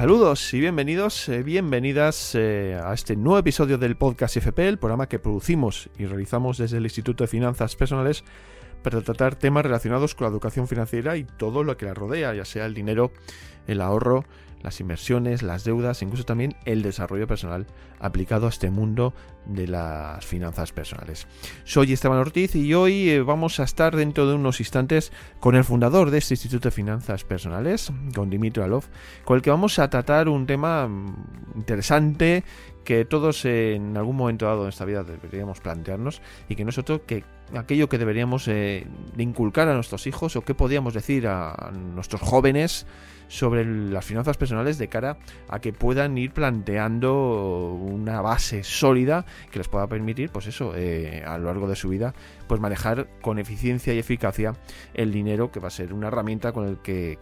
Saludos y bienvenidos, bienvenidas a este nuevo episodio del Podcast FP, el programa que producimos y realizamos desde el Instituto de Finanzas Personales para tratar temas relacionados con la educación financiera y todo lo que la rodea, ya sea el dinero, el ahorro, las inversiones, las deudas, incluso también el desarrollo personal aplicado a este mundo de las finanzas personales. Soy Esteban Ortiz y hoy vamos a estar dentro de unos instantes con el fundador de este Instituto de Finanzas Personales, con Dimitri Alov, con el que vamos a tratar un tema interesante que todos en algún momento dado de esta vida deberíamos plantearnos, y que no es otro que aquello que deberíamos de inculcar a nuestros hijos, o qué podríamos decir a nuestros jóvenes sobre las finanzas personales de cara a que puedan ir planteando una base sólida que les pueda permitir, pues eso, a lo largo de su vida, pues manejar con eficiencia y eficacia el dinero, que va a ser una herramienta con la que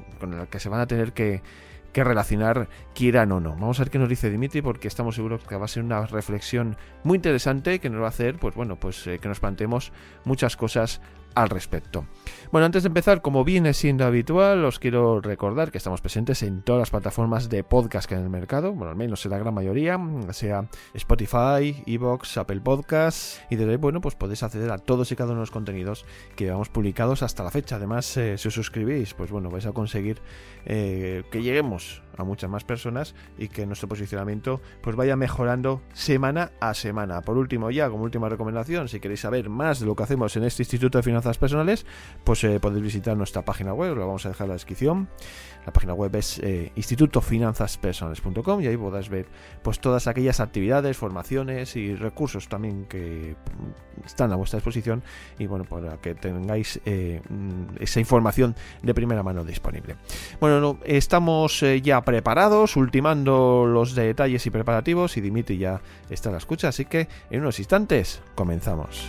se van a tener que relacionar, quieran o no. Vamos a ver qué nos dice Dimitri, porque estamos seguros que va a ser una reflexión muy interesante que nos va a hacer, que nos planteemos muchas cosas al respecto. Bueno, antes de empezar, como viene siendo habitual, os quiero recordar que estamos presentes en todas las plataformas de podcast que hay en el mercado, bueno, al menos en la gran mayoría, sea Spotify, iVoox, Apple Podcasts, y desde ahí, pues podéis acceder a todos y cada uno de los contenidos que llevamos publicados hasta la fecha. Además, si os suscribís, vais a conseguir que lleguemos a muchas más personas y que nuestro posicionamiento vaya mejorando semana a semana. Por último, ya como última recomendación, si queréis saber más de lo que hacemos en este Instituto de Finanzas Personales, podéis visitar nuestra página web, lo vamos a dejar en la descripción. La página web es institutofinanzaspersonales.com, y ahí podrás ver todas aquellas actividades, formaciones y recursos también que están a vuestra disposición, y para que tengáis esa información de primera mano disponible. Bueno, estamos ya preparados, ultimando los detalles y preparativos, y Dimitri ya está a la escucha, así que en unos instantes comenzamos.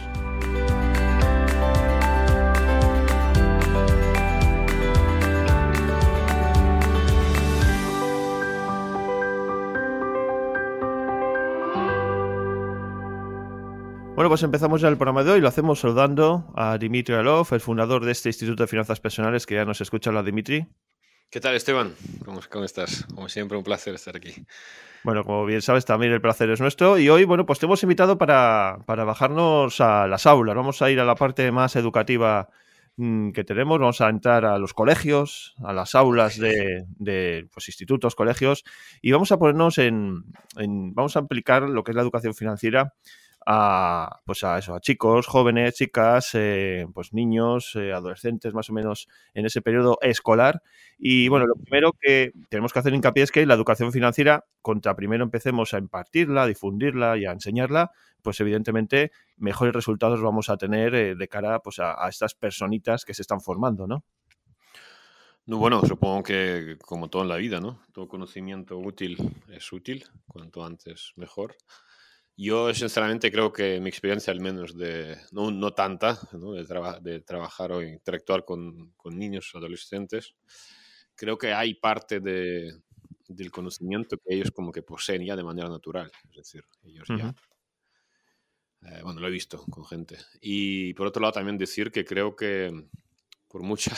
Bueno, pues empezamos ya el programa de hoy. Lo hacemos saludando a Dimitri Alov, el fundador de este Instituto de Finanzas Personales, que ya nos escucha. Hola, Dimitri. ¿Qué tal, Esteban? ¿Cómo estás? Como siempre, un placer estar aquí. Bueno, como bien sabes, también el placer es nuestro. Y hoy, pues te hemos invitado para bajarnos a las aulas. Vamos a ir a la parte más educativa que tenemos. Vamos a entrar a los colegios, a las aulas de institutos, colegios, y vamos a ponernos vamos a aplicar lo que es la educación financiera a chicos, jóvenes, chicas, niños, adolescentes, más o menos en ese periodo escolar. Y bueno, lo primero que tenemos que hacer hincapié es que la educación financiera, primero empecemos a impartirla, a difundirla y a enseñarla, pues evidentemente mejores resultados vamos a tener de cara a estas personitas que se están formando, ¿no? No, bueno, supongo que como todo en la vida, ¿no? Todo conocimiento útil es útil, cuanto antes mejor. Yo sinceramente creo que mi experiencia, al menos no tanta, ¿no? de trabajar o interactuar con niños, adolescentes, creo que hay parte del conocimiento que ellos como que poseen ya de manera natural. Es decir, ellos ya... lo he visto con gente. Y por otro lado también decir que creo que por mucha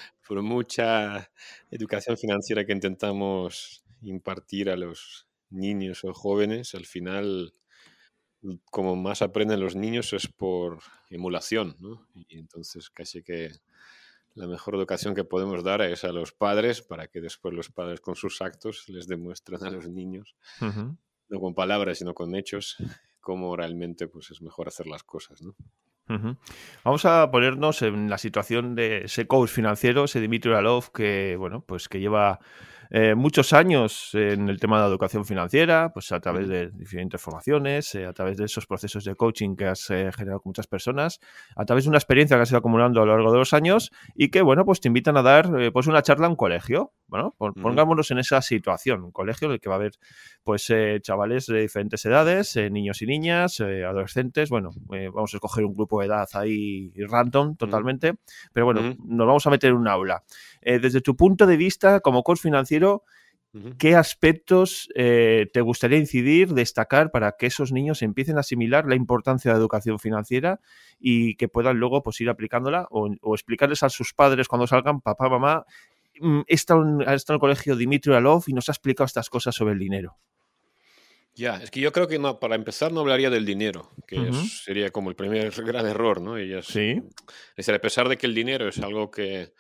educación financiera que intentamos impartir a los niños o jóvenes, al final, como más aprenden los niños es por emulación, ¿no? Y entonces casi que la mejor educación que podemos dar es a los padres, para que después los padres con sus actos les demuestren a los niños, no con palabras sino con hechos, cómo realmente es mejor hacer las cosas, ¿no? Vamos a ponernos en la situación de ese coach financiero, ese Dimitri Alov, que que lleva muchos años en el tema de la educación financiera, pues a través de diferentes formaciones, a través de esos procesos de coaching que has generado con muchas personas, a través de una experiencia que has ido acumulando a lo largo de los años, y que te invitan a dar una charla en un colegio. Bueno, pongámonos en esa situación, un colegio en el que va a haber chavales de diferentes edades, niños y niñas, adolescentes. Vamos a escoger un grupo de edad ahí random totalmente, pero nos vamos a meter en un aula. Desde tu punto de vista como coach financiero, ¿qué aspectos te gustaría incidir, destacar, para que esos niños empiecen a asimilar la importancia de la educación financiera y que puedan luego ir aplicándola o explicarles a sus padres cuando salgan: papá, mamá, ha estado en el colegio Dmitry Alov y nos ha explicado estas cosas sobre el dinero. Ya, es que yo creo que no, para empezar no hablaría del dinero, que Ujú. sería como el primer gran error, ¿no? Sí. Es decir, a pesar de que el dinero es algo que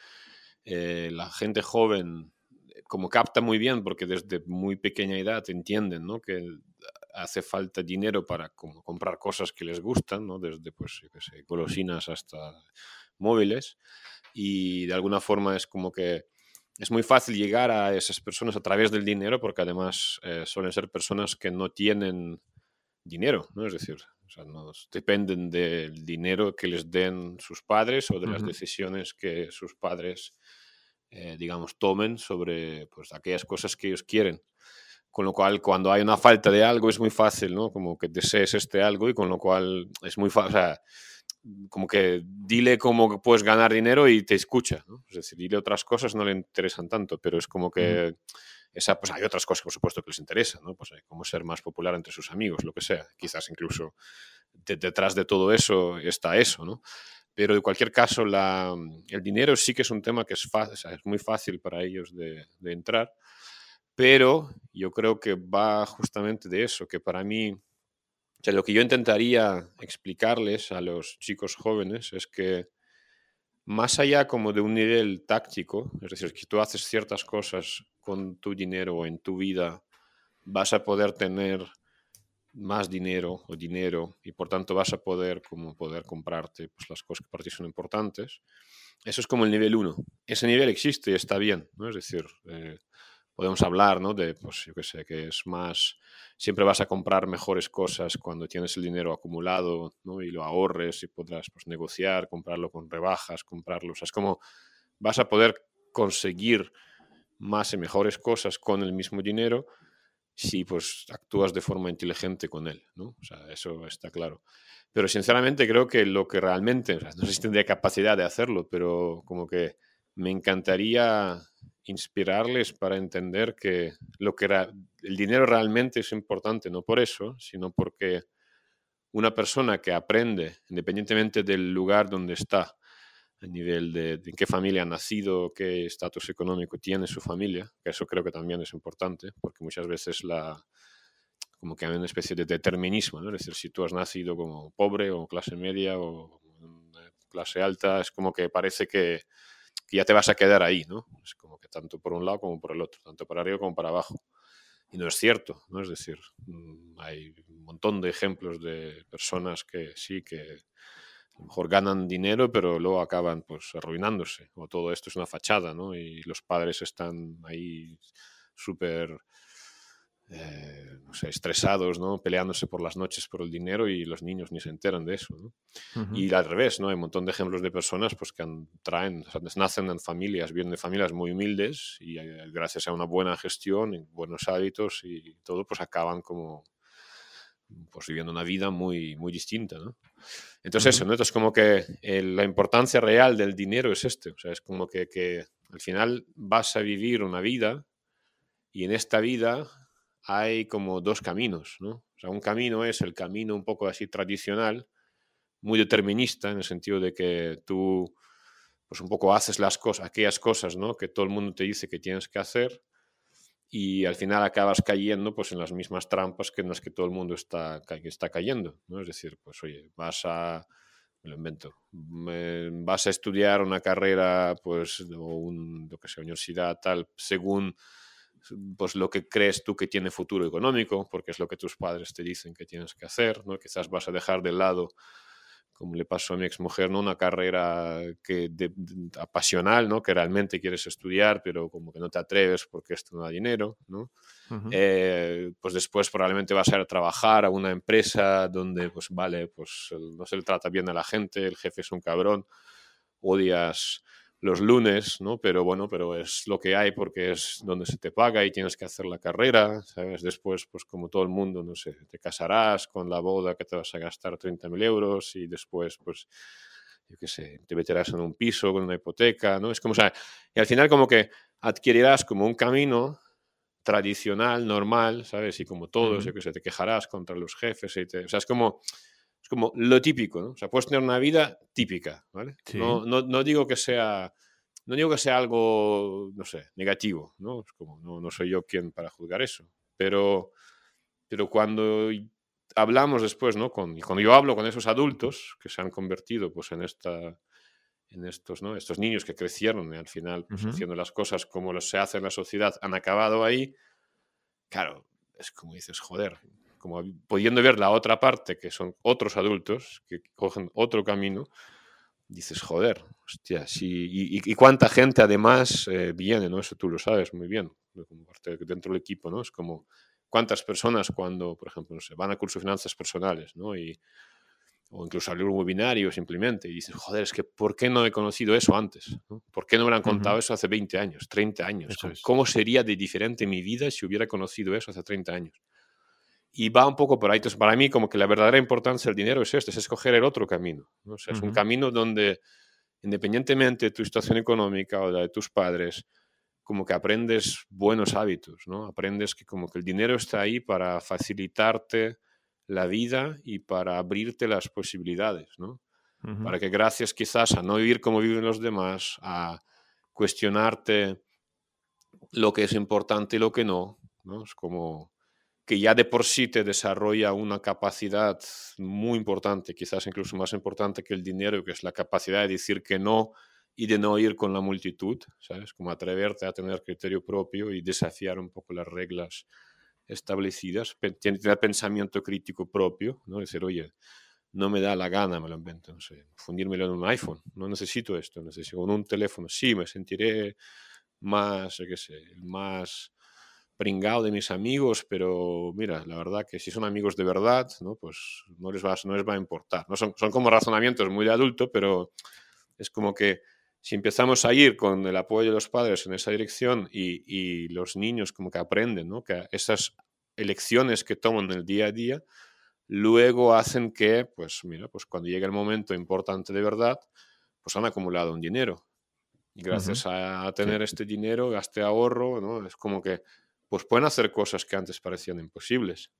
la gente joven como capta muy bien, porque desde muy pequeña edad entienden, ¿no? Que hace falta dinero para como comprar cosas que les gustan, ¿no? Desde, pues, yo qué sé, golosinas hasta móviles. Y de alguna forma es como que es muy fácil llegar a esas personas a través del dinero, porque además suelen ser personas que no tienen dinero, ¿no? Es decir, o sea, no dependen del dinero que les den sus padres o de las Ujú. decisiones que sus padres, digamos, tomen sobre pues, aquellas cosas que ellos quieren. Con lo cual, cuando hay una falta de algo, es muy fácil, ¿no? Como que desees este algo y con lo cual es muy fácil, o sea, como que dile cómo puedes ganar dinero y te escucha, ¿no? Es decir, dile otras cosas no le interesan tanto, pero es como Ujú. que pues hay otras cosas, por supuesto, que les interesan, ¿no? Pues hay cómo ser más popular entre sus amigos, lo que sea. Quizás incluso detrás de todo eso está eso, ¿no? Pero en cualquier caso, el dinero sí que es un tema que o sea, es muy fácil para ellos de entrar, pero yo creo que va justamente de eso, que para mí, o sea, lo que yo intentaría explicarles a los chicos jóvenes es que más allá como de un nivel táctico, es decir, que tú haces ciertas cosas con tu dinero o en tu vida, vas a poder tener más dinero o dinero y por tanto vas a poder como poder comprarte pues, las cosas que para ti son importantes. Eso es como el nivel uno. Ese nivel existe y está bien, ¿no? Es decir, podemos hablar, ¿no? De, pues yo qué sé, que es más, siempre vas a comprar mejores cosas cuando tienes el dinero acumulado, ¿no? Y lo ahorres y podrás pues, negociar, comprarlo con rebajas, comprarlo. O sea, es como vas a poder conseguir más y mejores cosas con el mismo dinero si pues actúas de forma inteligente con él, ¿no? O sea, eso está claro. Pero sinceramente creo que lo que realmente, o sea, no sé si tendría capacidad de hacerlo, pero como que me encantaría inspirarles para entender que el dinero realmente es importante, no por eso, sino porque una persona que aprende, independientemente del lugar donde está, a nivel de en qué familia ha nacido, qué estatus económico tiene su familia, que eso creo que también es importante, porque muchas veces como que hay una especie de determinismo, ¿no? Es decir, si tú has nacido como pobre o clase media o clase alta, es como que parece que ya te vas a quedar ahí, ¿no? Es como que tanto por un lado como por el otro, tanto para arriba como para abajo. Y no es cierto, ¿no? Es decir, hay un montón de ejemplos de personas que sí, que a lo mejor ganan dinero, pero luego acaban pues arruinándose. O todo esto es una fachada, ¿no? Y los padres están ahí súper, no sé, estresados, ¿no? Peleándose por las noches por el dinero y los niños ni se enteran de eso, ¿no? Ujú. Y al revés, ¿no? Hay un montón de ejemplos de personas pues, que o sea, nacen en familias, vienen de familias muy humildes y gracias a una buena gestión y buenos hábitos y todo, pues acaban como pues viviendo una vida muy, muy distinta, ¿no? Entonces Ujú. eso, ¿no? Entonces como que la importancia real del dinero es o sea, es como que al final vas a vivir una vida y en esta vida hay como dos caminos, ¿no? O sea, un camino es el camino un poco así tradicional, muy determinista, en el sentido de que tú, pues un poco haces las cosas, aquellas cosas, ¿no? Que todo el mundo te dice que tienes que hacer y al final acabas cayendo pues en las mismas trampas que en las que todo el mundo está cayendo, ¿no? Es decir, pues oye, me lo invento, vas a estudiar una carrera, pues, o lo que sea, universidad, tal, según pues lo que crees tú que tiene futuro económico, porque es lo que tus padres te dicen que tienes que hacer, ¿no? Quizás vas a dejar de lado, como le pasó a mi exmujer, ¿no? Una carrera apasional, ¿no? Que realmente quieres estudiar, pero como que no te atreves porque esto no da dinero, ¿no? Ujú. Pues después probablemente vas a ir a trabajar a una empresa donde, pues vale, pues no se le trata bien a la gente, el jefe es un cabrón, odias los lunes, ¿no? Pero bueno, pero es lo que hay porque es donde se te paga y tienes que hacer la carrera, ¿sabes? Después, pues como todo el mundo, no sé, te casarás con la boda que te vas a gastar 30.000 euros y después, pues, yo qué sé, te meterás en un piso con una hipoteca, ¿no? Es como, o sea, y al final como que adquirirás como un camino tradicional, normal, ¿sabes? Y como todos, Ujú. yo que sé, te quejarás contra los jefes, o sea, es como lo típico, ¿no? O sea, puedes tener una vida típica, ¿vale? Sí. No digo que sea, no digo que sea algo, no sé, negativo, ¿no? Es como, no soy yo quien para juzgar eso. Pero cuando hablamos después, ¿no? Cuando yo hablo con esos adultos que se han convertido pues en estos, ¿no? Estos niños que crecieron y al final pues, haciendo las cosas como se hace en la sociedad, han acabado ahí, claro, es como dices, joder, como pudiendo ver la otra parte, que son otros adultos que cogen otro camino, dices, joder, hostia, sí, y cuánta gente además viene, ¿no? Eso tú lo sabes muy bien, como parte dentro del equipo, ¿no? Es como cuántas personas cuando, por ejemplo, no sé, van a curso de finanzas personales, ¿no? O incluso abrir un webinario simplemente y dices, joder, es que ¿por qué no he conocido eso antes? ¿No? ¿Por qué no me lo han contado eso hace 20 años, 30 años? Eso es. ¿Cómo sería de diferente mi vida si hubiera conocido eso hace 30 años? Y va un poco por ahí. Entonces, para mí, como que la verdadera importancia del dinero es es escoger el otro camino, ¿no? O sea, es un camino donde, independientemente de tu situación económica o la de tus padres, como que aprendes buenos hábitos, ¿no? Aprendes que como que el dinero está ahí para facilitarte la vida y para abrirte las posibilidades, ¿no? Para que gracias quizás a no vivir como viven los demás, a cuestionarte lo que es importante y lo que no, ¿no? Es como que ya de por sí te desarrolla una capacidad muy importante, quizás incluso más importante que el dinero, que es la capacidad de decir que no y de no ir con la multitud, ¿sabes? Como atreverte a tener criterio propio y desafiar un poco las reglas establecidas, tener pensamiento crítico propio, ¿no? Decir, oye, no me da la gana, me lo invento, no sé, fundírmelo en un iPhone, no necesito esto, necesito un teléfono, sí, me sentiré más, yo qué sé, más pringado de mis amigos, pero mira, la verdad que si son amigos de verdad, ¿no? Pues no les va a importar. ¿No? Son como razonamientos muy de adulto, pero es como que si empezamos a ir con el apoyo de los padres en esa dirección y los niños como que aprenden, ¿no? Que esas elecciones que toman en el día a día, luego hacen que, pues mira, pues cuando llegue el momento importante de verdad, pues han acumulado un dinero. Y gracias a Sí. tener este dinero, este ahorro, ¿no? Es como que pues pueden hacer cosas que antes parecían imposibles.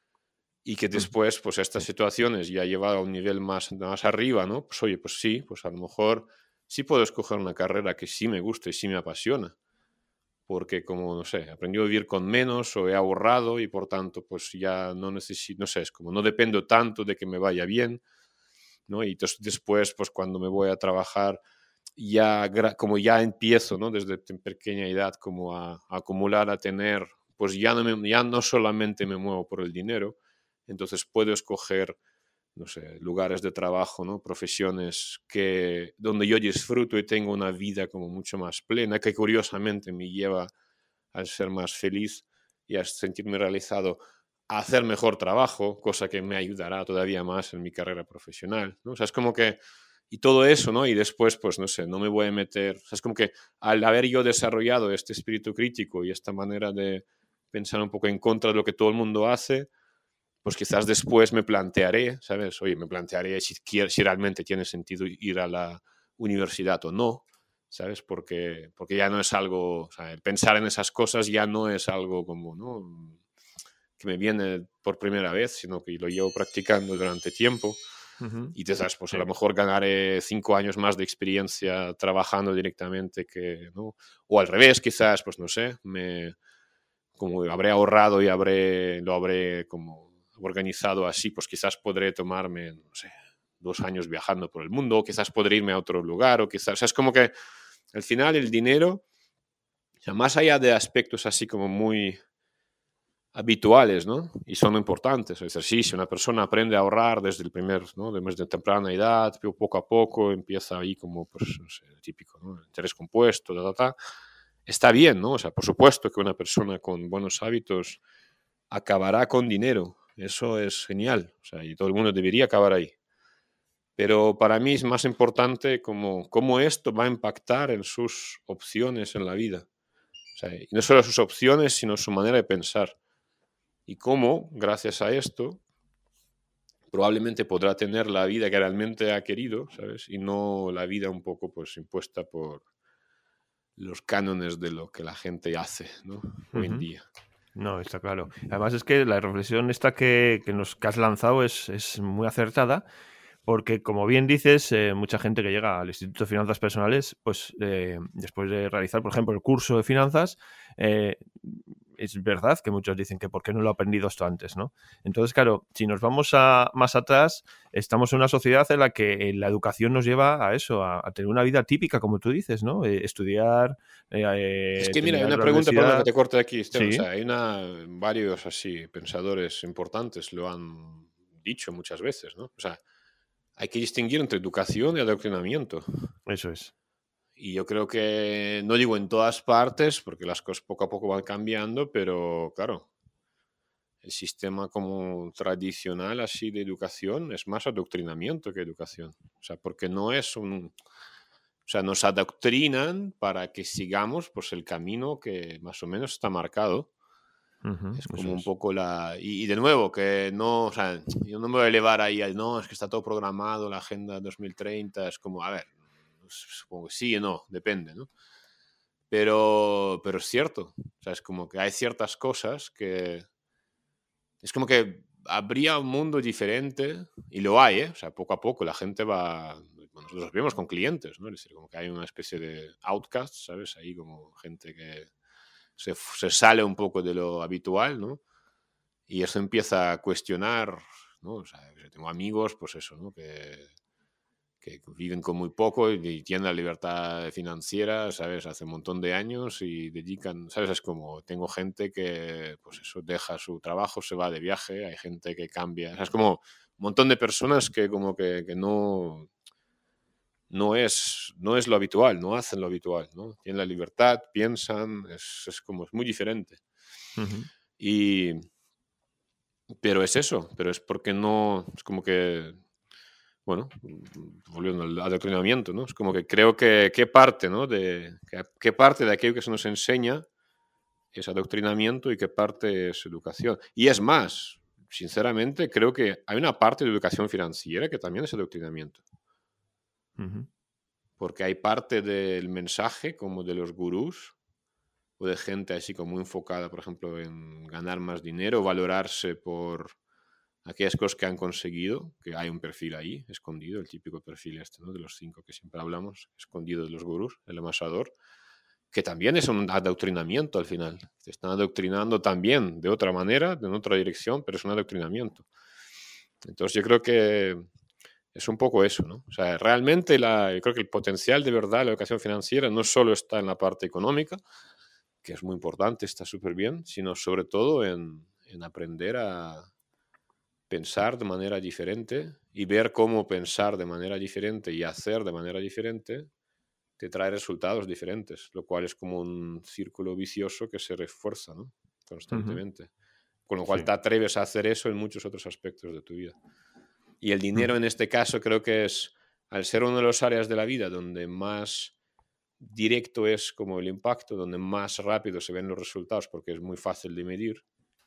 Y que después, pues estas situaciones ya llevado a un nivel más arriba, ¿no? Pues oye, pues sí, pues a lo mejor sí puedo escoger una carrera que sí me gusta y sí me apasiona. Porque como, no sé, he aprendido a vivir con menos o he ahorrado y por tanto, pues ya no necesito, no sé, es como no dependo tanto de que me vaya bien, ¿no? Y entonces después, pues cuando me voy a trabajar ya como ya empiezo, ¿no? Desde pequeña edad como a acumular, a tener, pues ya no solamente me muevo por el dinero, entonces puedo escoger, no sé, lugares de trabajo, ¿no? Profesiones donde yo disfruto y tengo una vida como mucho más plena, que curiosamente me lleva a ser más feliz y a sentirme realizado, a hacer mejor trabajo, cosa que me ayudará todavía más en mi carrera profesional, ¿no? O sea, es como que y todo eso, ¿no? Y después, pues no sé, no me voy a meter, o sea, es como que al haber yo desarrollado este espíritu crítico y esta manera de pensar un poco en contra de lo que todo el mundo hace, pues quizás después me plantearé, ¿sabes? Oye, me plantearé si realmente tiene sentido ir a la universidad o no, ¿sabes? Porque ya no es algo, o sea, el pensar en esas cosas ya no es algo como, ¿no? Que me viene por primera vez, sino que lo llevo practicando durante tiempo. Y te sabes, pues a Sí. lo mejor ganaré 5 años más de experiencia trabajando directamente que, ¿no? O al revés, quizás, pues no sé, como habré ahorrado y lo habré como organizado así, pues quizás podré tomarme, no sé, 2 años viajando por el mundo, o quizás podré irme a otro lugar, o quizás, o sea, es como que al final el dinero, o sea, más allá de aspectos así como muy habituales, ¿no? Y son importantes. Es decir, sí, si una persona aprende a ahorrar desde el ¿no? Desde temprana edad, poco a poco, empieza ahí como, pues, no sé, el típico, ¿no? El interés compuesto, está bien, ¿no? O sea, por supuesto que una persona con buenos hábitos acabará con dinero. Eso es genial. O sea, y todo el mundo debería acabar ahí. Pero para mí es más importante cómo esto va a impactar en sus opciones en la vida. O sea, y no solo sus opciones, sino su manera de pensar. Y cómo, gracias a esto, probablemente podrá tener la vida que realmente ha querido, ¿sabes? Y no la vida un poco pues impuesta por los cánones de lo que la gente hace, ¿no? Hoy en día. No, está claro. Además es que la reflexión esta que has lanzado es muy acertada, Porque, como bien dices, mucha gente que llega al Instituto de Finanzas Personales, pues después de realizar, por ejemplo, el curso de finanzas, eh, es verdad que muchos dicen que ¿por qué no lo he aprendido esto antes, ¿no? Entonces, claro, si nos vamos más atrás, estamos en una sociedad en la que la educación nos lleva a eso, a tener una vida típica, como tú dices, ¿no? Estudiar, Es que mira, hay terminar una la pregunta, perdona que universidad. te corte aquí, Esteban. O Sí, sea, varios así pensadores importantes lo han dicho muchas veces, ¿no? O sea, hay que distinguir entre educación y adoctrinamiento. eso es. Y yo creo que, no digo en todas partes, porque las cosas poco a poco van cambiando, pero claro, el sistema como tradicional así de educación es más adoctrinamiento que educación. O sea, porque no es un... O sea, nos adoctrinan para que sigamos pues el camino que más o menos está marcado. Ujú, Es eso como un es. poco la... Y de nuevo, que no, o sea, yo no me voy a elevar ahí al no, es que está todo programado, la Agenda 2030, es como, a ver, supongo que sí y no, depende, ¿no? Pero es cierto, o sea, es como que hay ciertas cosas que... Es como que habría un mundo diferente, y lo hay, ¿eh? O sea, poco a poco la gente va... Bueno, nosotros lo vemos con clientes, ¿no? Es decir, como que hay una especie de outcast, ¿sabes? Ahí como gente que se sale un poco de lo habitual, ¿no? Y eso empieza a cuestionar, ¿no? O sea, yo tengo amigos, pues eso, ¿no? Que viven con muy poco y tienen la libertad financiera, ¿sabes? Hace un montón de años y dedican, ¿sabes? Es como, tengo gente que, pues eso, deja su trabajo, se va de viaje, hay gente que cambia, o sea, es como un montón de personas que como que no es lo habitual, no hacen lo habitual, ¿no? Tienen la libertad, piensan, es como, es muy diferente. Ujú, Y, pero es eso, pero es porque no, es como que bueno, volviendo al adoctrinamiento, ¿no? Es como que creo que qué parte, ¿no? Qué parte de aquello que se nos enseña es adoctrinamiento y qué parte es educación. Y es más, sinceramente, creo que hay una parte de educación financiera que también es adoctrinamiento, ujú. porque hay parte del mensaje, como de los gurús, o de gente así como muy enfocada, por ejemplo, en ganar más dinero, valorarse por aquellas cosas que han conseguido, que hay un perfil ahí, escondido, el típico perfil este, ¿no? De los 5 que siempre hablamos, escondido de los gurús, el amasador, que también es un adoctrinamiento al final. Te están adoctrinando también de otra manera, de otra dirección, pero es un adoctrinamiento. Entonces yo creo que es un poco eso, ¿no? O sea, realmente yo creo que el potencial de verdad de la educación financiera no solo está en la parte económica, que es muy importante, está súper bien, sino sobre todo en aprender a pensar de manera diferente y ver cómo pensar de manera diferente y hacer de manera diferente te trae resultados diferentes, lo cual es como un círculo vicioso que se refuerza, ¿no? Ujú, Constantemente. Con lo cual sí. te atreves a hacer eso en muchos otros aspectos de tu vida. Y el dinero Ujú, en este caso creo que es, al ser una de las áreas de la vida donde más directo es como el impacto, donde más rápido se ven los resultados porque es muy fácil de medir.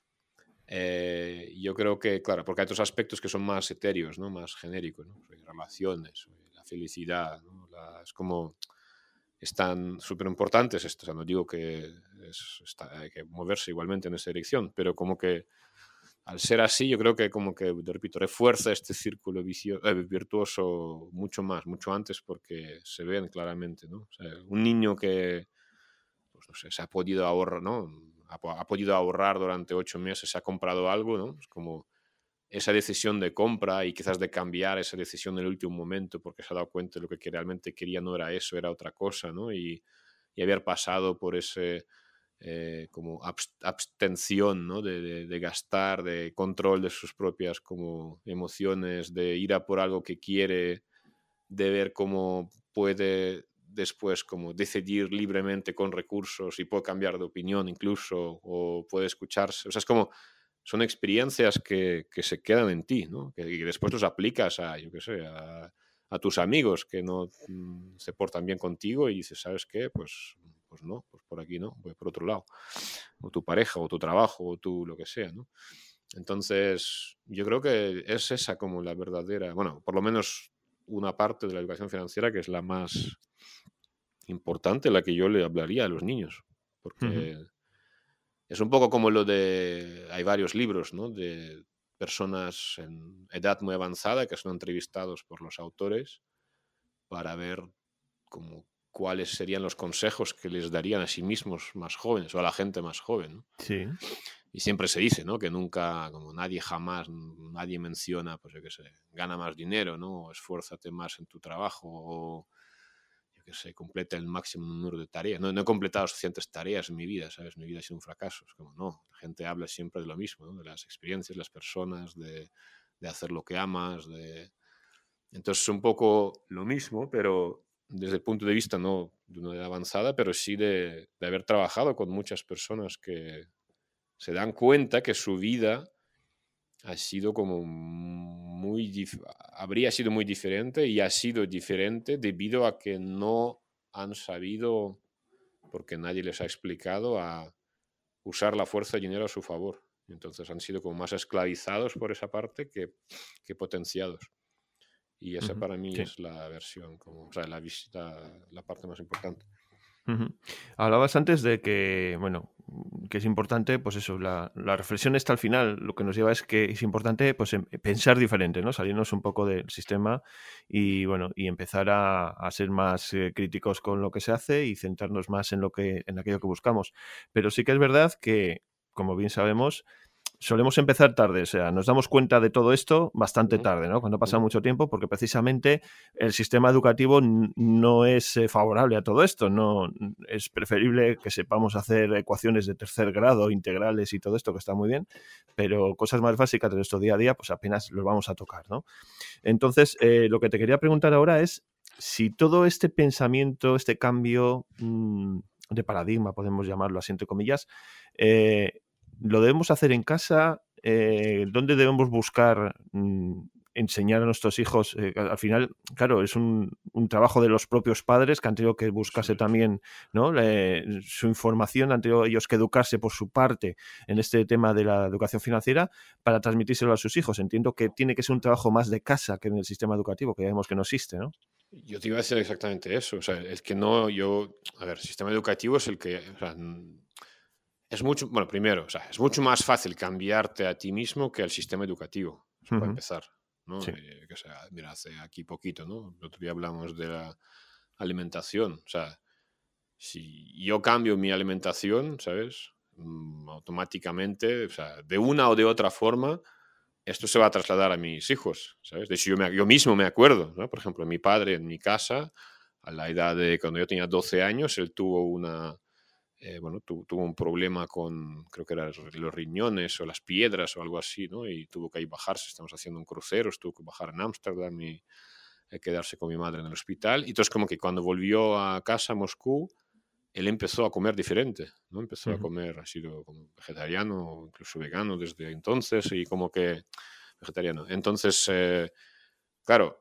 Yo creo que, claro, porque hay otros aspectos que son más etéreos, ¿no? Más genéricos, ¿no? Relaciones, la felicidad, ¿no? Es como están súper importantes esto. O sea, no digo que hay que moverse igualmente en esa dirección, pero como que al ser así, yo creo que como que, te repito, refuerza este círculo virtuoso mucho más, mucho antes, porque se ven claramente, ¿no? O sea, un niño que pues no sé, se ha podido ahorrar, ¿no? Ha podido ahorrar durante 8 meses, se ha comprado algo, ¿no? Es como esa decisión de compra y quizás de cambiar esa decisión en el último momento porque se ha dado cuenta de lo que realmente quería no era eso, era otra cosa, ¿no? Y haber pasado por ese como abstención, ¿no? De gastar, de control de sus propias como emociones, de ir a por algo que quiere, de ver cómo puede después como decidir libremente con recursos y puede cambiar de opinión incluso o puede escucharse. O sea, es como, son experiencias que se quedan en ti, ¿no? Y que después los aplicas a, yo qué sé, a tus amigos que no se portan bien contigo y dices, ¿sabes qué? Pues no, pues por aquí no, voy por otro lado. O tu pareja, o tu trabajo, o tu lo que sea, ¿no? Entonces, yo creo que es esa como la verdadera, bueno, por lo menos una parte de la educación financiera que es la más importante, la que yo le hablaría a los niños, ujú, porque es un poco como lo de, hay varios libros, ¿no? personas en edad muy avanzada que son entrevistados por los autores para ver como cuáles serían los consejos que les darían a sí mismos más jóvenes o a la gente más joven, ¿no? Sí. Y siempre se dice, ¿no? Que nunca, como nadie menciona, pues yo qué sé, gana más dinero, ¿no? O esfuérzate más en tu trabajo, o yo qué sé, completa el máximo número de tareas. No he completado suficientes tareas en mi vida, ¿sabes? Mi vida ha sido un fracaso. Es como, no, la gente habla siempre de lo mismo, ¿no? De las experiencias, las personas, de hacer lo que amas, Entonces es un poco lo mismo, pero desde el punto de vista no de una edad avanzada, pero sí de haber trabajado con muchas personas que se dan cuenta que su vida ha sido como habría sido muy diferente y ha sido diferente debido a que no han sabido, porque nadie les ha explicado, a usar la fuerza y dinero a su favor. Entonces han sido como más esclavizados por esa parte que potenciados. Y esa para mí Sí. es la versión, como, o sea, la parte más importante. Ujú. Hablabas antes de que, bueno, que es importante, pues eso, la reflexión está al final, lo que nos lleva es que es importante, pues, pensar diferente, ¿no? Salirnos un poco del sistema y, bueno, y empezar a ser más críticos con lo que se hace y centrarnos más en aquello que buscamos. Pero sí que es verdad que, como bien sabemos, solemos empezar tarde, o sea, nos damos cuenta de todo esto bastante Ujú, tarde, ¿no? Cuando pasa ujú. mucho tiempo, porque precisamente el sistema educativo no es favorable a todo esto, no es preferible que sepamos hacer ecuaciones de tercer grado, integrales y todo esto, que está muy bien, pero cosas más básicas de nuestro día a día, pues apenas los vamos a tocar, ¿no? Entonces, lo que te quería preguntar ahora es si todo este pensamiento, este cambio de paradigma, podemos llamarlo así entre comillas, eh, ¿lo debemos hacer en casa? ¿Dónde debemos buscar enseñar a nuestros hijos? Al final, claro, es un trabajo de los propios padres que han tenido que Eso buscarse es. también, ¿no? Su información, han tenido ellos que educarse por su parte en este tema de la educación financiera para transmitírselo a sus hijos. Entiendo que tiene que ser un trabajo más de casa que en el sistema educativo, que ya vemos que no existe, ¿no? Yo te iba a decir exactamente eso. O sea, es que no, a ver, sistema educativo es el que, o sea, es mucho, bueno, primero, o sea, es mucho más fácil cambiarte a ti mismo que al sistema educativo, eso para Ujú. empezar, ¿no? Sí. Que sea, mira, hace aquí poquito, ¿no? El otro día hablamos de la alimentación, o sea, si yo cambio mi alimentación, ¿sabes? Automáticamente, o sea, de una o de otra forma, esto se va a trasladar a mis hijos, ¿sabes? De hecho, yo mismo me acuerdo, ¿no? Por ejemplo, mi padre en mi casa, a la edad de cuando yo tenía 12 años, él tuvo bueno, tuvo un problema con, creo que eran los riñones o las piedras o algo así, ¿no? Y tuvo que ahí bajarse, estamos haciendo un crucero, tuvo que bajar en Ámsterdam y quedarse con mi madre en el hospital. Y entonces como que cuando volvió a casa a Moscú, él empezó a comer diferente, ¿no? Empezó a Ujú. comer, ha sido como vegetariano, incluso vegano desde entonces y como que vegetariano. Entonces, claro,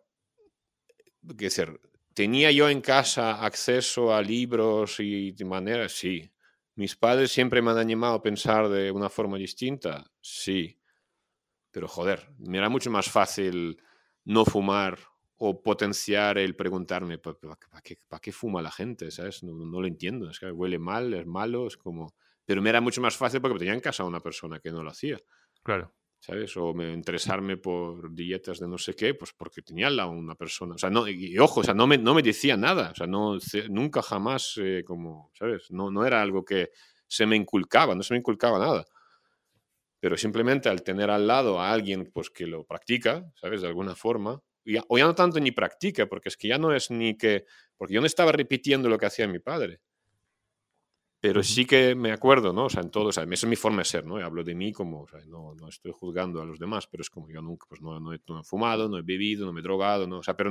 qué decir, ¿tenía yo en casa acceso a libros y de manera? Sí. ¿Mis padres siempre me han animado a pensar de una forma distinta? Sí. Pero joder, me era mucho más fácil no fumar o potenciar el preguntarme, ¿para qué fuma la gente? ¿Sabes? No lo entiendo. Es que huele mal, es malo, es como... Pero me era mucho más fácil porque tenía en casa a una persona que no lo hacía. Claro. ¿Sabes? O interesarme por dietas de no sé qué, pues porque tenía al lado una persona. O sea, no, y ojo, o sea, no me decía nada. O sea, nunca jamás, como, ¿sabes? No era algo que no se me inculcaba nada. Pero simplemente al tener al lado a alguien pues, que lo practica, ¿sabes? De alguna forma. O ya no tanto ni practica, porque es que ya no es ni que... Porque yo no estaba repitiendo lo que hacía mi padre. Pero Ujú. sí que me acuerdo, ¿no? O sea, en todo, o sea, esa es mi forma de ser, ¿no? Y hablo de mí como, o sea, no estoy juzgando a los demás, pero es como yo nunca, pues no he fumado, no he bebido, no me he drogado, ¿no? O sea, pero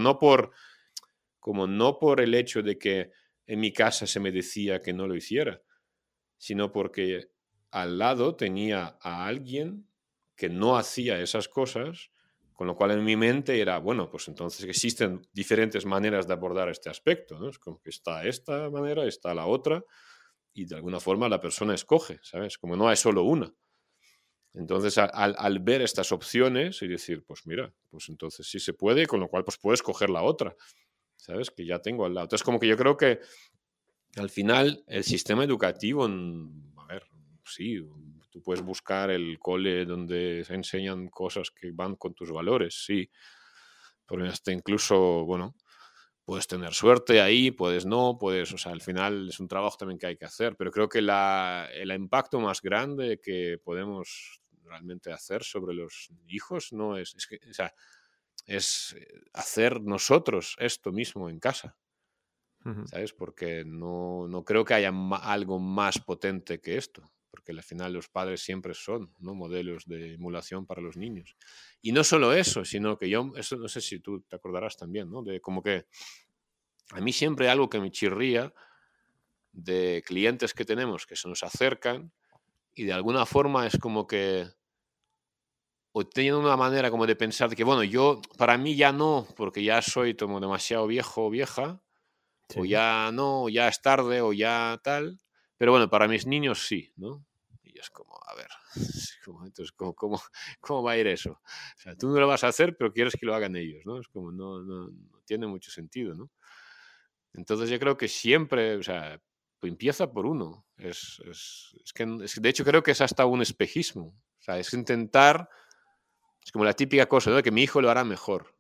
no por el hecho de que en mi casa se me decía que no lo hiciera, sino porque al lado tenía a alguien que no hacía esas cosas, con lo cual en mi mente era, bueno, pues entonces existen diferentes maneras de abordar este aspecto, ¿no? Es como que está esta manera, está la otra, y de alguna forma la persona escoge, ¿sabes? Como no hay solo una. Entonces, al ver estas opciones y decir, pues mira, pues entonces sí se puede, con lo cual pues puedes coger la otra, ¿sabes? Que ya tengo al lado. Entonces, como que yo creo que al final el sistema educativo, a ver, sí, Tú puedes buscar el cole donde se enseñan cosas que van con tus valores, sí. Pero hasta incluso, bueno, puedes tener suerte ahí, puedes no, puedes, o sea, al final es un trabajo también que hay que hacer, pero creo que el impacto más grande que podemos realmente hacer sobre los hijos no es que, o sea, es hacer nosotros esto mismo en casa, Ujú. ¿sabes? Porque no creo que haya algo más potente que esto, porque al final los padres siempre son, ¿no?, modelos de emulación para los niños. Y no solo eso, sino que yo, eso no sé si tú te acordarás también, ¿no? De como que a mí siempre hay algo que me chirría de clientes que tenemos que se nos acercan y de alguna forma es como que o tienen una manera como de pensar de que, bueno, yo para mí ya no, porque ya soy como demasiado viejo o vieja, o Sí. ya no, o ya es tarde, o ya tal, pero bueno, para mis niños sí, ¿no? Y es como, a ver, entonces, ¿cómo va a ir eso? O sea, tú no lo vas a hacer, pero quieres que lo hagan ellos, ¿no? Es como, no tiene mucho sentido, ¿no? Entonces yo creo que siempre, o sea, pues empieza por uno. De hecho creo que es hasta un espejismo. O sea, es intentar, es como la típica cosa, ¿no?, de que mi hijo lo hará mejor.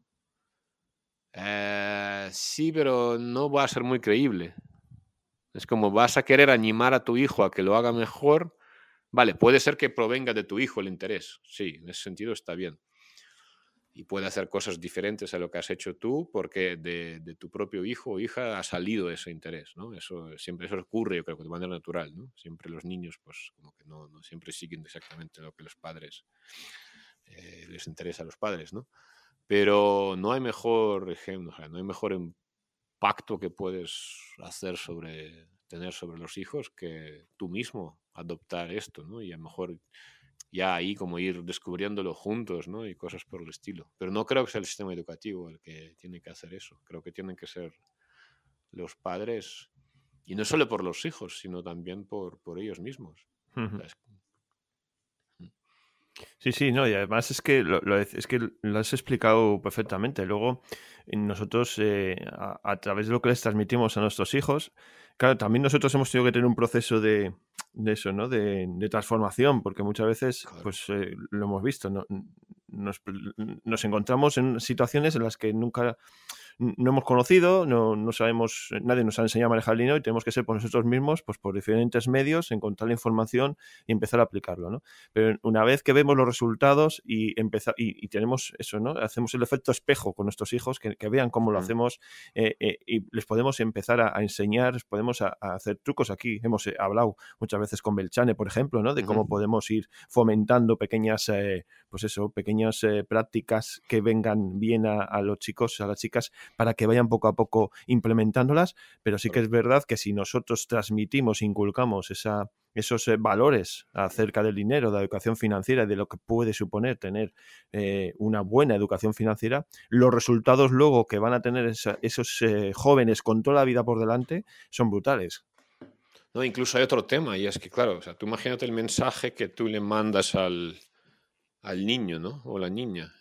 Sí, pero no va a ser muy creíble. Es como vas a querer animar a tu hijo a que lo haga mejor. Vale, puede ser que provenga de tu hijo el interés. Sí, en ese sentido está bien. Y puede hacer cosas diferentes a lo que has hecho tú porque de tu propio hijo o hija ha salido ese interés, ¿no? Eso ocurre, yo creo que de manera natural, ¿no? Siempre los niños, pues, como que no siempre siguen exactamente lo que los padres les interesa a los padres, ¿no? Pero no hay mejor ejemplo, o sea, no hay mejor impacto que puedes tener sobre los hijos que tú mismo adoptar esto, ¿no? Y a lo mejor ya ahí como ir descubriéndolo juntos, ¿no? Y cosas por el estilo. Pero no creo que sea el sistema educativo el que tiene que hacer eso. Creo que tienen que ser los padres, y no solo por los hijos, sino también por ellos mismos. O Ujú. sea, Sí, sí, no, y además es que es que lo has explicado perfectamente. Luego, nosotros, a través de lo que les transmitimos a nuestros hijos, claro, también nosotros hemos tenido que tener un proceso de eso, ¿no? De transformación, porque muchas veces, claro. pues lo hemos visto, ¿no? Nos encontramos en situaciones en las que nunca no hemos conocido, no sabemos, nadie nos ha enseñado a manejar el dinero y tenemos que ser por nosotros mismos, pues por diferentes medios, encontrar la información y empezar a aplicarlo, ¿no? Pero una vez que vemos los resultados y tenemos eso, ¿no? Hacemos el efecto espejo con nuestros hijos, que vean cómo lo Mm, hacemos, y les podemos empezar a enseñar, podemos a hacer trucos aquí. Hemos hablado muchas veces con Belchane, por ejemplo, ¿no? De ujú. cómo podemos ir fomentando pequeñas, pues eso, pequeñas prácticas que vengan bien a los chicos, a las chicas, para que vayan poco a poco implementándolas, pero sí que Claro. es verdad que si nosotros transmitimos, inculcamos esos valores acerca del dinero, de la educación financiera, de lo que puede suponer tener una buena educación financiera, los resultados luego que van a tener esos jóvenes con toda la vida por delante son brutales. No, incluso hay otro tema, y es que, claro, o sea, tú imagínate el mensaje que tú le mandas al niño, ¿no? O la niña.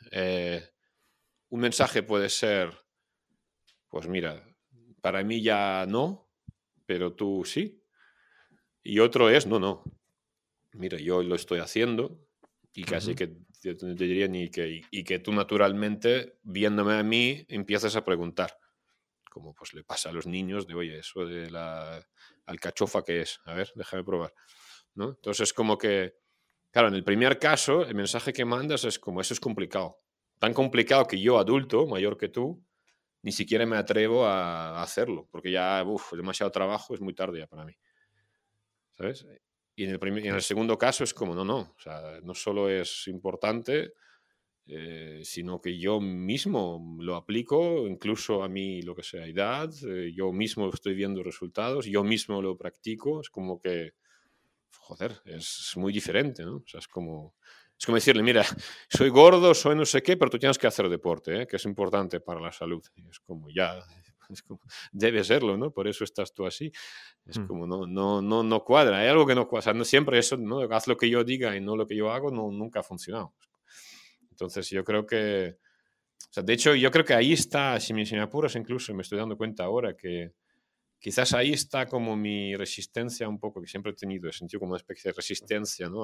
Un mensaje puede ser, pues mira, para mí ya no, pero tú sí. Y otro es, no, mira, yo lo estoy haciendo y casi Ujú. que te diría y que tú naturalmente, viéndome a mí, empiezas a preguntar, como pues le pasa a los niños de, oye, eso de la alcachofa, ¿qué es? A ver, déjame probar, ¿no? Entonces, como que, claro, en el primer caso, el mensaje que mandas es como, eso es complicado. Tan complicado que yo, adulto, mayor que tú, ni siquiera me atrevo a hacerlo, porque ya, demasiado trabajo, es muy tarde ya para mí, ¿sabes? Y en el Sí. segundo caso es como, no, o sea, no solo es importante, sino que yo mismo lo aplico, incluso a mi, lo que sea, edad, yo mismo estoy viendo resultados, yo mismo lo practico, es como que, joder, es muy diferente, ¿no? O sea, es como decirle, mira, soy gordo, soy no sé qué, pero tú tienes que hacer deporte, ¿eh?, que es importante para la salud. Y es como, ya, es como, debe serlo, ¿no? Por eso estás tú así. Es Mm. como, no cuadra, hay algo que no cuadra. O sea, no siempre eso, ¿no? Haz lo que yo diga y no lo que yo hago, nunca ha funcionado. Entonces, yo creo que, o sea, de hecho, yo creo que ahí está, si me apuras, incluso me estoy dando cuenta ahora que quizás ahí está como mi resistencia un poco, que siempre he tenido, he sentido como una especie de resistencia, ¿no?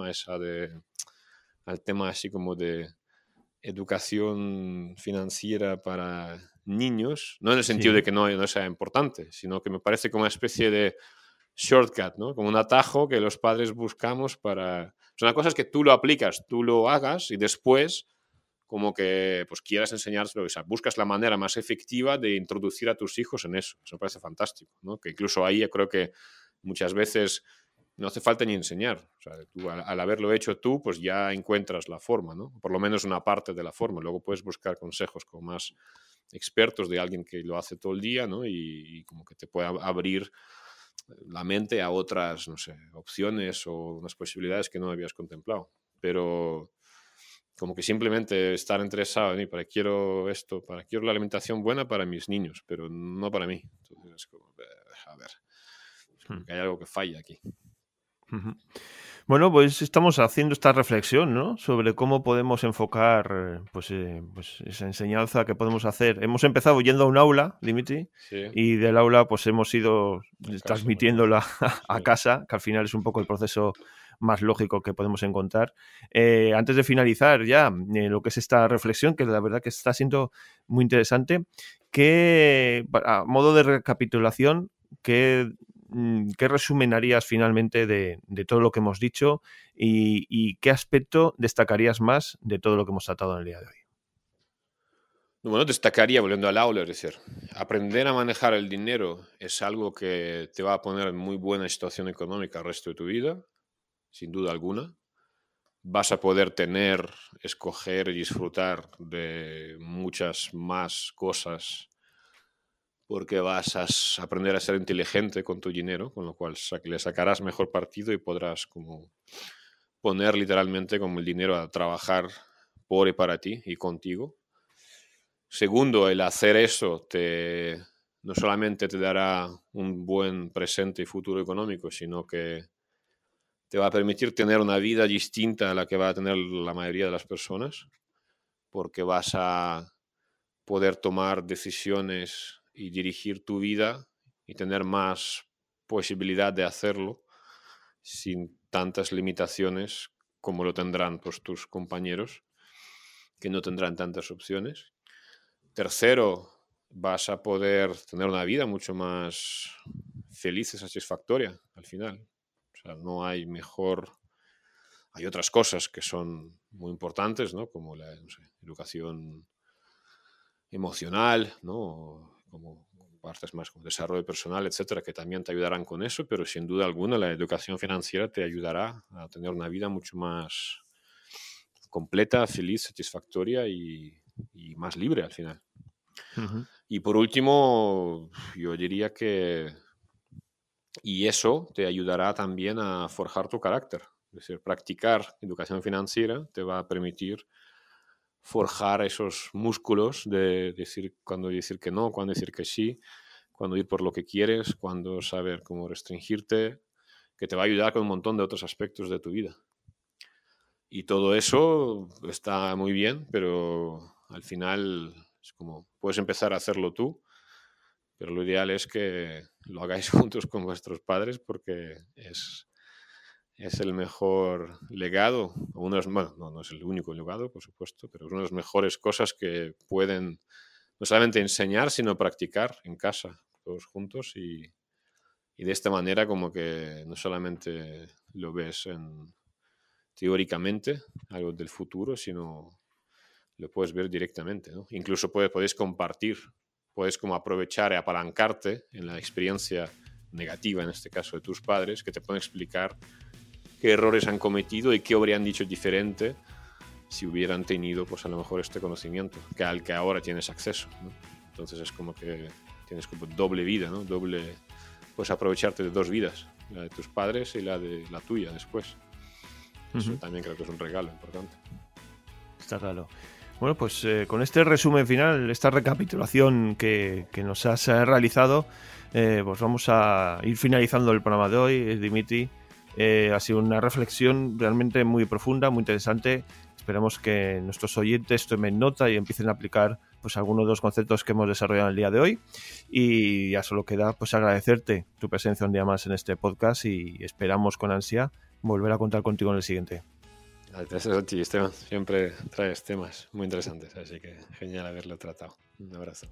Al tema así como de educación financiera para niños, no en el sentido Sí. de que no sea importante, sino que me parece como una especie de shortcut, ¿no? Como un atajo que los padres buscamos para... O sea, una cosa es que tú lo aplicas, tú lo hagas y después como que pues quieras enseñárselo, o sea, buscas la manera más efectiva de introducir a tus hijos en eso. Eso me parece fantástico, ¿no? Que incluso ahí yo creo que muchas veces no hace falta ni enseñar. O sea, tú al haberlo hecho tú, pues ya encuentras la forma, ¿no? Por lo menos una parte de la forma. Luego puedes buscar consejos con más expertos de alguien que lo hace todo el día, ¿no? Y como que te pueda abrir la mente a otras, no sé, opciones o unas posibilidades que no habías contemplado. Pero como que simplemente estar interesado en para quiero esto, quiero la alimentación buena para mis niños, pero no para mí. Entonces es como, a ver, es como que hay algo que falla aquí. Bueno, pues estamos haciendo esta reflexión, ¿no? Sobre cómo podemos enfocar pues esa enseñanza que podemos hacer. Hemos empezado yendo a un aula, Dimitri, Sí. y del aula pues hemos ido transmitiéndola a Sí. casa, que al final es un poco el proceso más lógico que podemos encontrar. Antes de finalizar ya lo que es esta reflexión, que la verdad que está siendo muy interesante, que a modo de recapitulación, ¿qué resumen harías finalmente de todo lo que hemos dicho y qué aspecto destacarías más de todo lo que hemos tratado en el día de hoy? Bueno, destacaría, volviendo al aula, es decir, aprender a manejar el dinero es algo que te va a poner en muy buena situación económica el resto de tu vida, sin duda alguna. Vas a poder tener, escoger y disfrutar de muchas más cosas porque vas a aprender a ser inteligente con tu dinero, con lo cual le sacarás mejor partido y podrás como poner literalmente como el dinero a trabajar por y para ti y contigo. Segundo, el hacer eso no solamente te dará un buen presente y futuro económico, sino que te va a permitir tener una vida distinta a la que va a tener la mayoría de las personas, porque vas a poder tomar decisiones y dirigir tu vida y tener más posibilidad de hacerlo sin tantas limitaciones como lo tendrán pues, tus compañeros, que no tendrán tantas opciones. Tercero, vas a poder tener una vida mucho más feliz y satisfactoria al final. O sea, no hay mejor... Hay otras cosas que son muy importantes, ¿no? Como la educación emocional, ¿no? Como partes más como desarrollo personal, etcétera, que también te ayudarán con eso, pero sin duda alguna la educación financiera te ayudará a tener una vida mucho más completa, feliz, satisfactoria y más libre al final. Y por último, yo diría que eso te ayudará también a forjar tu carácter. Es decir, practicar educación financiera te va a permitir forjar esos músculos de decir cuándo decir que no, cuándo decir que sí, cuándo ir por lo que quieres, cuándo saber cómo restringirte, que te va a ayudar con un montón de otros aspectos de tu vida. Y todo eso está muy bien, pero al final es como puedes empezar a hacerlo tú, pero lo ideal es que lo hagáis juntos con vuestros padres porque es el mejor legado, bueno, no es el único legado, por supuesto, pero es una de las mejores cosas que pueden no solamente enseñar, sino practicar en casa, todos juntos, y de esta manera como que no solamente lo ves teóricamente, algo del futuro, sino lo puedes ver directamente, ¿no? Incluso podéis compartir, puedes como aprovechar y apalancarte en la experiencia negativa, en este caso de tus padres, que te pueden explicar qué errores han cometido y qué habrían dicho diferente si hubieran tenido, pues a lo mejor este conocimiento, al que ahora tienes acceso, ¿no? Entonces es como que tienes como doble vida, ¿no? Puedes aprovecharte de dos vidas, la de tus padres y la de la tuya después. Eso también creo que es un regalo importante. Está claro. Bueno, pues con este resumen final, esta recapitulación que nos has realizado, pues vamos a ir finalizando el programa de hoy, Dimitri. Ha sido una reflexión realmente muy profunda, muy interesante. Esperamos que nuestros oyentes tomen nota y empiecen a aplicar pues algunos de los conceptos que hemos desarrollado el día de hoy, y ya solo queda pues agradecerte tu presencia un día más en este podcast y esperamos con ansia volver a contar contigo en el siguiente. Gracias a ti, Esteban. Siempre traes temas muy interesantes, así que genial haberlo tratado. Un abrazo.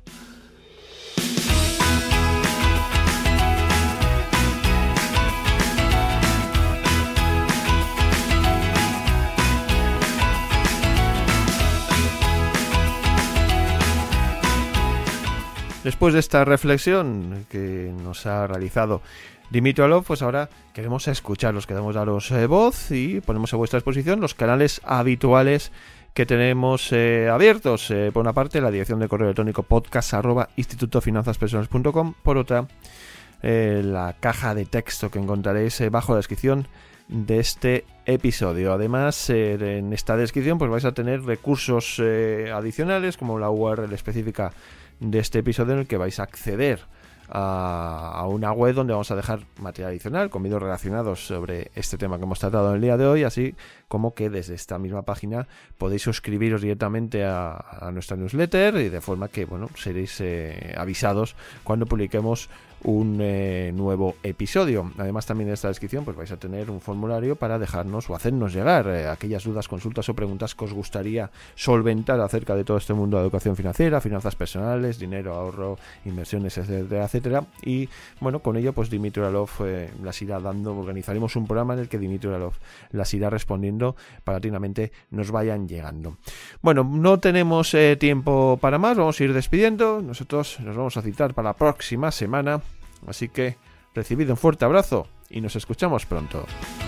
Después de esta reflexión que nos ha realizado Dimitri Alov, pues ahora queremos escucharlos, queremos daros voz y ponemos a vuestra disposición los canales habituales que tenemos abiertos. Por una parte, la dirección de correo electrónico podcast@institutofinanzaspersonales.com. Por otra, la caja de texto que encontraréis bajo la descripción de este episodio. Además, en esta descripción pues vais a tener recursos adicionales, como la URL específica de este episodio, en el que vais a acceder a una web donde vamos a dejar material adicional con vídeos relacionados sobre este tema que hemos tratado en el día de hoy, así como que desde esta misma página podéis suscribiros directamente a nuestra newsletter, y de forma que seréis avisados cuando publiquemos un nuevo episodio. Además, también en esta descripción pues vais a tener un formulario para dejarnos o hacernos llegar aquellas dudas, consultas o preguntas que os gustaría solventar acerca de todo este mundo de educación financiera, finanzas personales, dinero, ahorro, inversiones, etcétera, etcétera. Y con ello pues Dimitri Alov las irá dando. Organizaremos un programa en el que Dimitri Alov las irá respondiendo paulatinamente, nos vayan llegando. No tenemos tiempo para más, vamos a ir despidiendo. Nosotros nos vamos a citar para la próxima semana. Así que recibid un fuerte abrazo y nos escuchamos pronto.